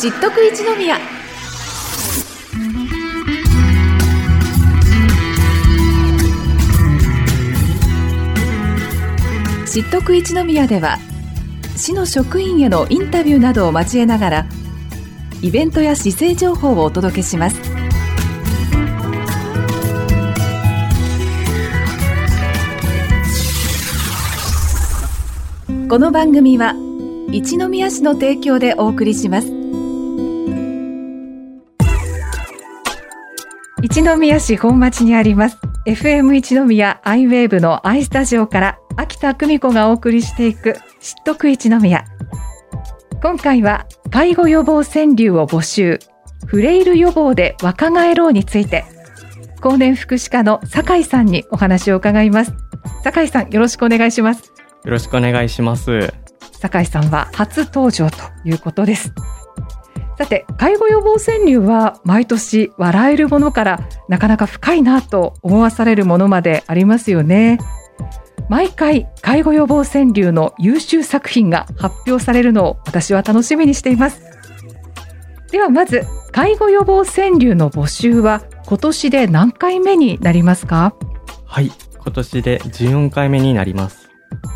知っとく一宮。知っとく一宮では、市の職員へのインタビューなどを交えながらイベントや市政情報をお届けします。この番組は一宮市の提供でお送りします。一宮市本町にあります FM 一宮アイウェーブのアイスタジオから秋田久美子がお送りしていく知っとく一宮。今回は介護予防川柳を募集、フレイル予防で若返ろうについて、公認福祉課の酒井さんにお話を伺います。酒井さん、よろしくお願いします。 よろしくお願いします。 酒井さんは初登場ということです。さて、介護予防川柳は毎年笑えるものからなかなか深いなと思わされるものまでありますよね。毎回介護予防川柳の優秀作品が発表されるのを私は楽しみにしています。ではまず、介護予防川柳の募集は今年で何回目になりますか？ はい、今年で14回目になります。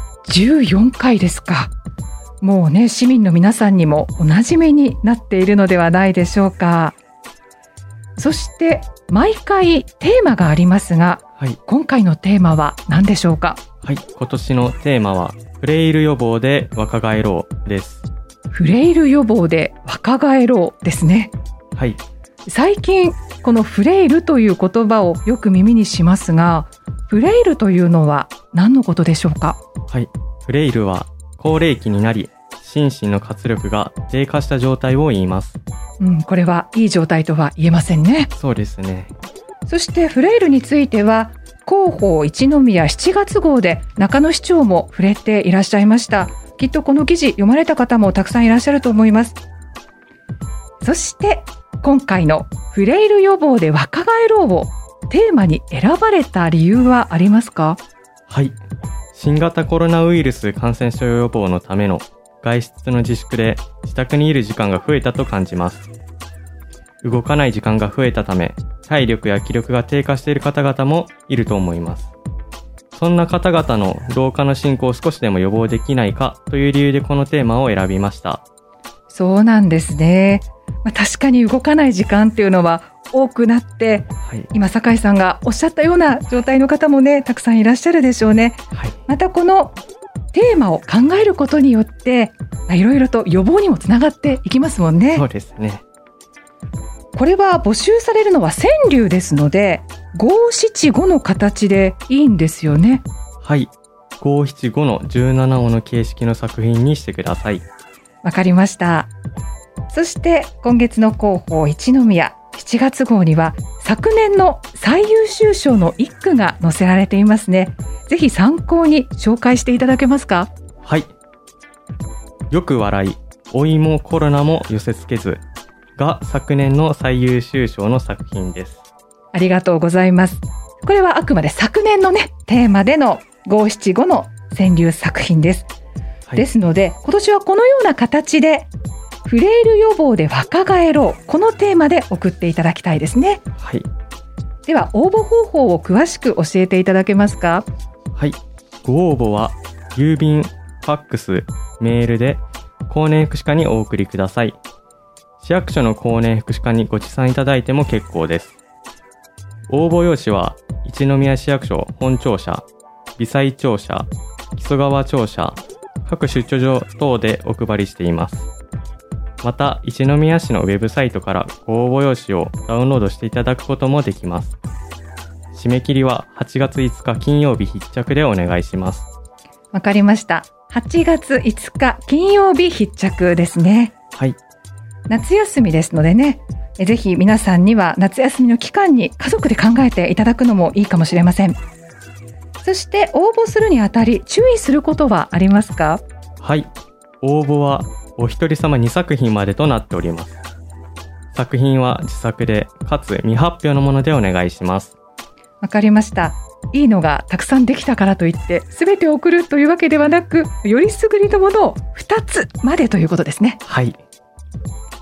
14回ですか。もうね、市民の皆さんにもおなじみになっているのではないでしょうか。そして毎回テーマがありますが、はい、今回のテーマは何でしょうか？ はい、今年のテーマはフレイル予防で若返ろうです。 フレイル予防で若返ろうですね。 はい。 最近このフレイルという言葉をよく耳にしますが、フレイルというのは何のことでしょうか？ はい、フレイルは高齢期になり心身の活力が低下した状態を言います。 これはいい状態とは言えませんね。 そうですね。 そしてフレイルについては広報一宮7月号で中野市長も触れていらっしゃいました。きっとこの記事読まれた方もたくさんいらっしゃると思います。そして今回のフレイル予防で若返ろうをテーマに選ばれた理由はありますか？ はい、新型コロナウイルス感染症予防のための外出の自粛で自宅にいる時間が増えたと感じます。動かない時間が増えたため、体力や気力が低下している方々もいると思います。そんな方々の老化の進行を少しでも予防できないかという理由でこのテーマを選びました。 そうなんですね。確かに動かない時間っていうのは多くなって、はい、今酒井さんがおっしゃったような状態の方もね、たくさんいらっしゃるでしょうね。はい、またこのテーマを考えることによっていろいろと予防にもつながっていきますもんね。 そうですね。 これは募集されるのは川柳ですので、五七五の形でいいんですよね。 はい、五七五の17音の形式の作品にしてください。 わかりました。そして今月の広報一宮7月号には昨年の最優秀賞の一句が載せられていますね。ぜひ参考に紹介していただけますか？ はい。よく笑い、老いもコロナも寄せつけずが昨年の最優秀賞の作品です。 ありがとうございます。これはあくまで昨年のね、テーマでの五七五の川柳作品です。はい、ですので、今年はこのような形でフレイル予防で若返ろう、このテーマで送っていただきたいですね。 はい。 では応募方法を詳しく教えていただけますか？ はい。ご応募は郵便、ファックス、メールで公認福祉課にお送りください。市役所の公認福祉課にご持参いただいても結構です。応募用紙は一宮市役所本庁舎、微細庁舎、木曽川庁舎、各出張所等でお配りしています。また、一宮市のウェブサイトからご応募用紙をダウンロードしていただくこともできます。締め切りは8月5日金曜日必着でお願いします。 わかりました。8月5日金曜日必着ですね。 はい。 夏休みですのでね、ぜひ皆さんには夏休みの期間に家族で考えていただくのもいいかもしれません。そして応募するにあたり注意することはありますか？ はい。応募はお一人様2作品までとなっております。作品は自作でかつ未発表のものでお願いします。 わかりました。いいのがたくさんできたからといって全て送るというわけではなく、よりすぐりのものを2つまでということですね。 はい。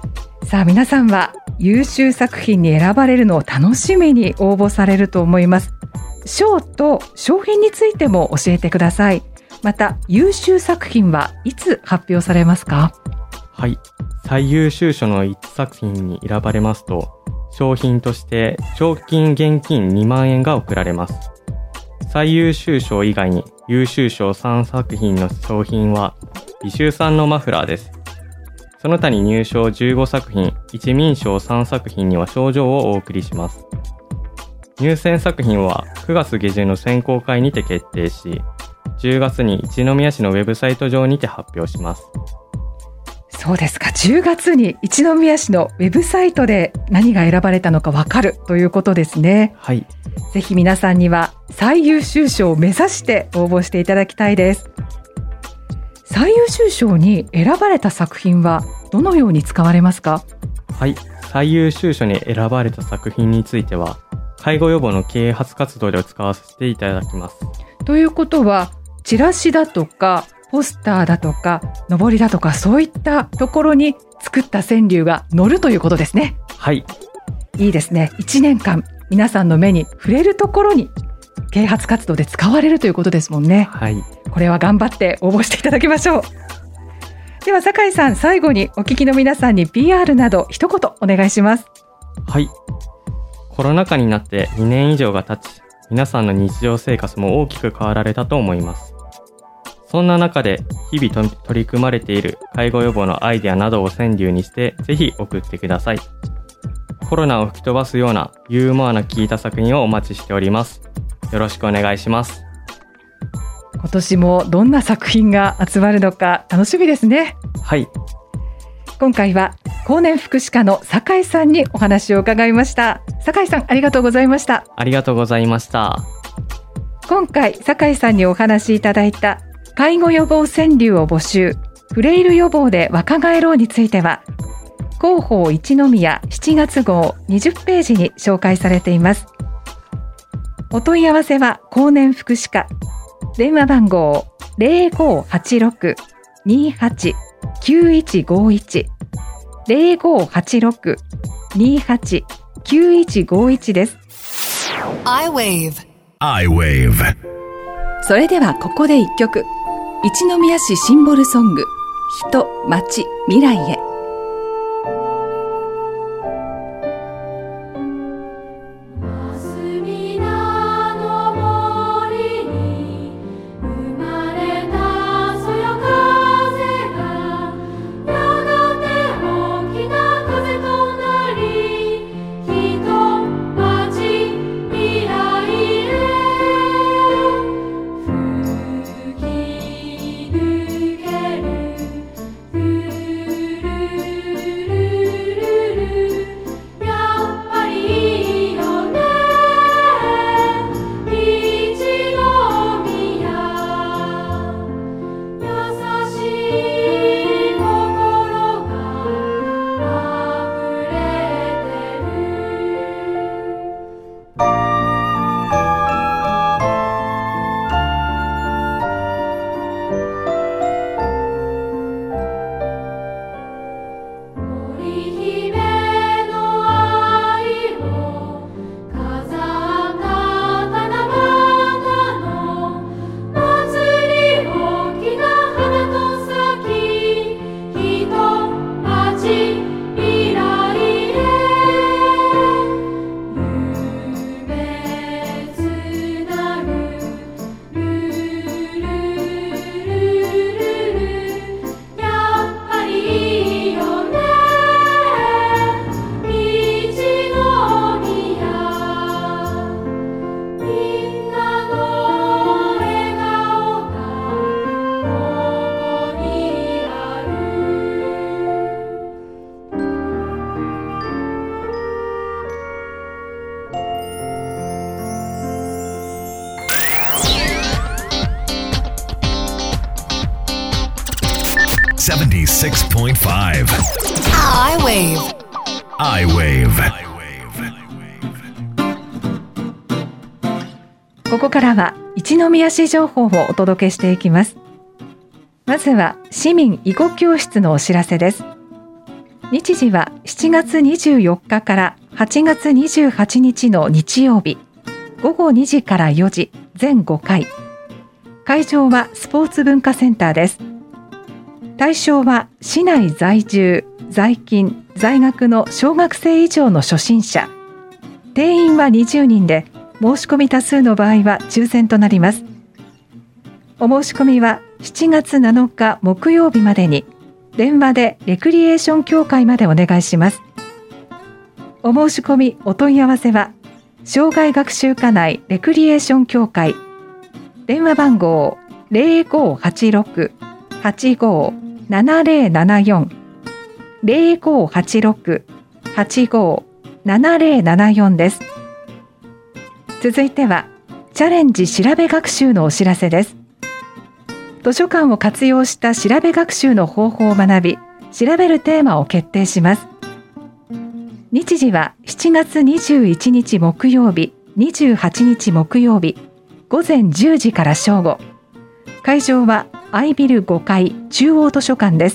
さあ皆さんは優秀作品に選ばれるのを楽しみに応募されると思います。賞と賞品についても教えてください。また優秀作品はいつ発表されますか？ はい、最優秀賞の1作品に選ばれますと、賞品として賞金現金2万円が贈られます。最優秀賞以外に優秀賞3作品の賞品は美秀さんのマフラーです。その他に入賞15作品、一民賞3作品には賞状をお送りします。入選作品は9月下旬の選考会にて決定し、10月に一宮市のウェブサイト上にて発表します。 そうですか。10月に一宮市のウェブサイトで何が選ばれたのか分かるということですね。 はい。 ぜひ皆さんには最優秀賞を目指して応募していただきたいです。最優秀賞に選ばれた作品はどのように使われますか？ はい。最優秀賞に選ばれた作品については、介護予防の啓発活動で使わせていただきます。 ということは、チラシだとかポスターだとかのぼりだとか、そういったところに作った川柳が載るということですね。 はい。 いいですね。1年間皆さんの目に触れるところに啓発活動で使われるということですもんね。 はい。 これは頑張って応募していただきましょう。では酒井さん、最後にお聞きの皆さんに PR など一言お願いします。 はい。コロナ禍になって2年以上が経ち、皆さんの日常生活も大きく変わられたと思います。そんな中で日々取り組まれている介護予防のアイデアなどを川柳にしてぜひ送ってください。コロナを吹き飛ばすようなユーモアな効いた作品をお待ちしております。よろしくお願いします。 今年もどんな作品が集まるのか楽しみですね。 はい。 今回は後年福祉課の酒井さんにお話を伺いました。酒井さん、ありがとうございました。 ありがとうございました。 今回酒井さんにお話しいただいた介護予防川柳を募集、フレイル予防で若返ろうについては、広報一宮7月号20ページに紹介されています。お問い合わせは後年福祉課、電話番号 0586-289151 0586-289151 です。 I-Wave。 それではここで一曲、一宮市シンボルソング、人、町、未来へ。 76.5 I-Wave。 I-Wave。 ここからは一宮市情報をお届けしていきます。まずは市民囲碁教室のお知らせです。 日時は7月24日から8月28日の日曜日、午後2時から4時、全5回。会場はスポーツ文化センターです。対象は市内在住、在勤、在学の小学生以上の初心者。定員は20人で、申し込み多数の場合は抽選となります。お申し込みは7月7日木曜日までに、電話でレクリエーション協会までお願いします。お申し込みお問い合わせは、障害学習課内レクリエーション協会、電話番号 0586-857074 0586-857074 です。続いては、チャレンジ調べ学習のお知らせです。図書館を活用した調べ学習の方法を学び、調べるテーマを決定します。日時は7月21日木曜日、28日木曜日、午前10時から正午。会場はIビル5階中央図書館です。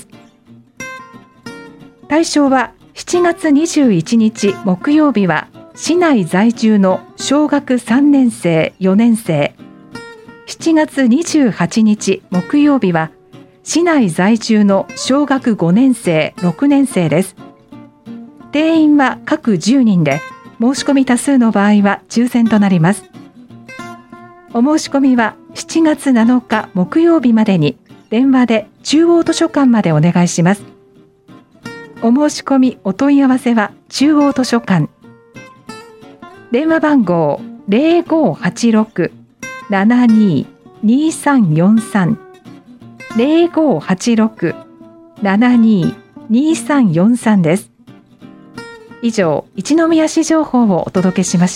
対象は7月21日木曜日は市内在住の小学3年生、4年生。7月28日木曜日は市内在住の小学5年生、6年生です。定員は各10人で、申し込み多数の場合は抽選となります。お申し込みは7月7日木曜日までに、電話で中央図書館までお願いします。お申し込みお問い合わせは中央図書館。電話番号 0586-72-2343 0586-72-2343 です。以上、一宮市情報をお届けしました。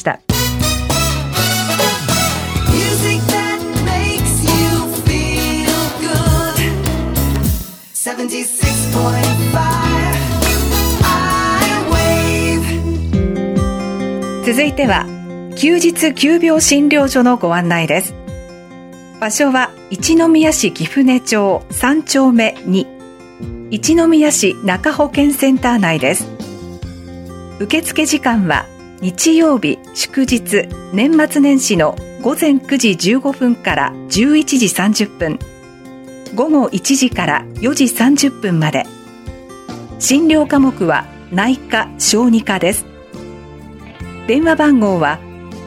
続いては、休日急病診療所のご案内です。場所は一宮市貴船町3丁目2、一宮市中保健センター内です。受付時間は日曜日、祝日、年末年始の午前9時15分から11時30分、午後1時から4時30分まで。診療科目は内科・小児科です。電話番号は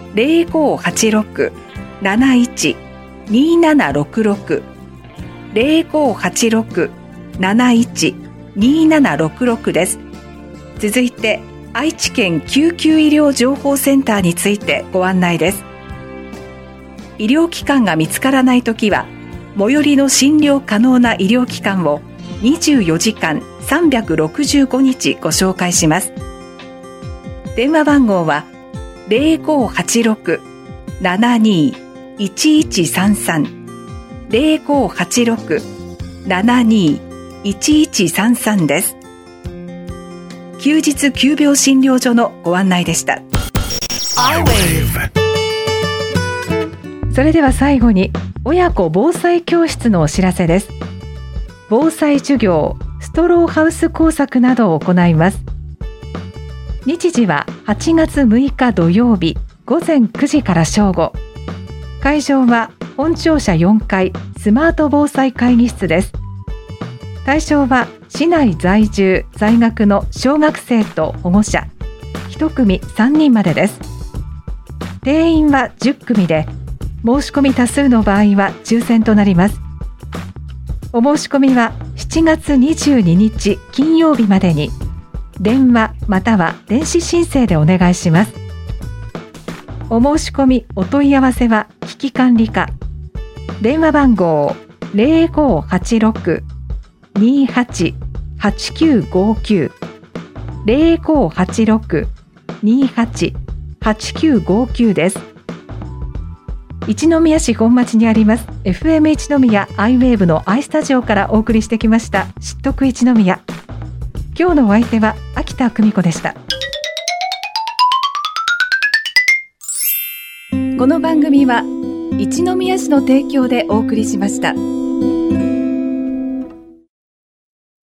0586-71-2766 0586-71-2766 です。続いて、愛知県救急医療情報センターについてご案内です。医療機関が見つからないときは、最寄りの診療可能な医療機関を24時間365日ご紹介します。電話番号は 0586-72-1133 0586-72-1133 です。休日急病診療所のご案内でした。それでは最後に、親子防災教室のお知らせです。防災授業、ストローハウス工作などを行います。日時は8月6日土曜日、午前9時から正午。会場は本庁舎4階スマート防災会議室です。対象は市内在住在学の小学生と保護者1組3人までです。定員は10組で、申し込み多数の場合は抽選となります。お申し込みは7月22日金曜日までに、電話または電子申請でお願いします。お申し込みお問い合わせは危機管理課。電話番号 0586-28-8959 0586-28-8959 です。一宮市本町にあります FM 一宮アイウェーブのアイスタジオからお送りしてきました知っとく一宮。今日のお相手は秋田久美子でした。この番組は一宮市の提供でお送りしました。